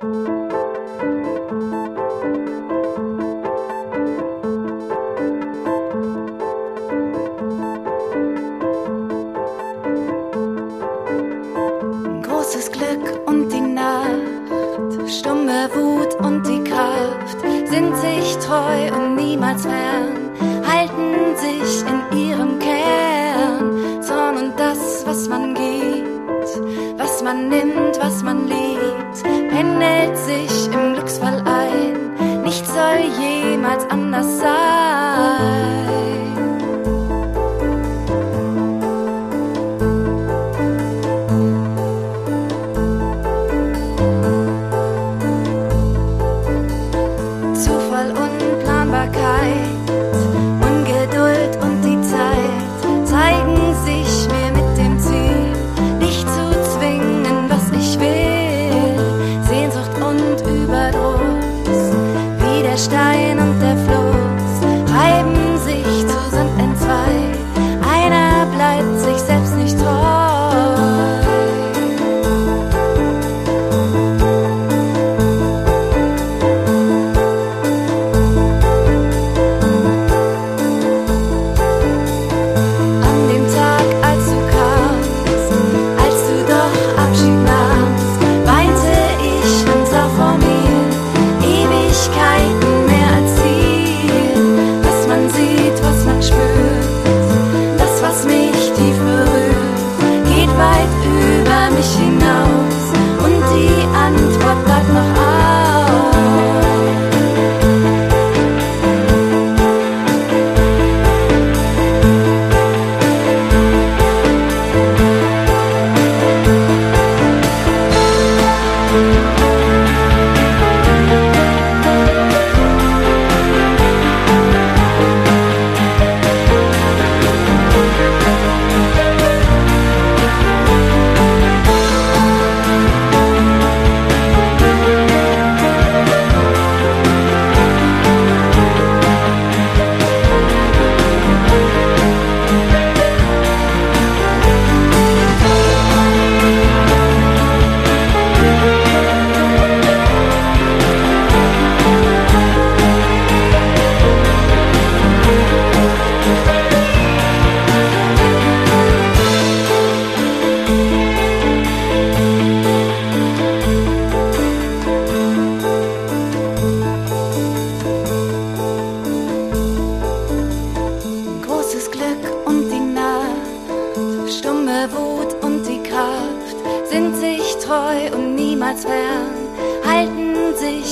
Großes Glück und die Nacht, stumme Wut und die Kraft, sind sich treu und niemals fern, halten sich in ihrem Kern. Zorn und das, was man gibt, was man nimmt, was man liebt, pendelt sich im Glücksfall ein, nichts soll jemals anders sein. Ungeduld und die Zeit zeigen sich mir mit dem Ziel, nicht zu zwingen, was ich will. Sehnsucht und Überdruss, wie der Stein und der Fluss, reiben sich zu Sand entzwei. Einer bleibt sich selbst nicht treu. Wut und die Kraft sind sich treu und niemals fern, halten sich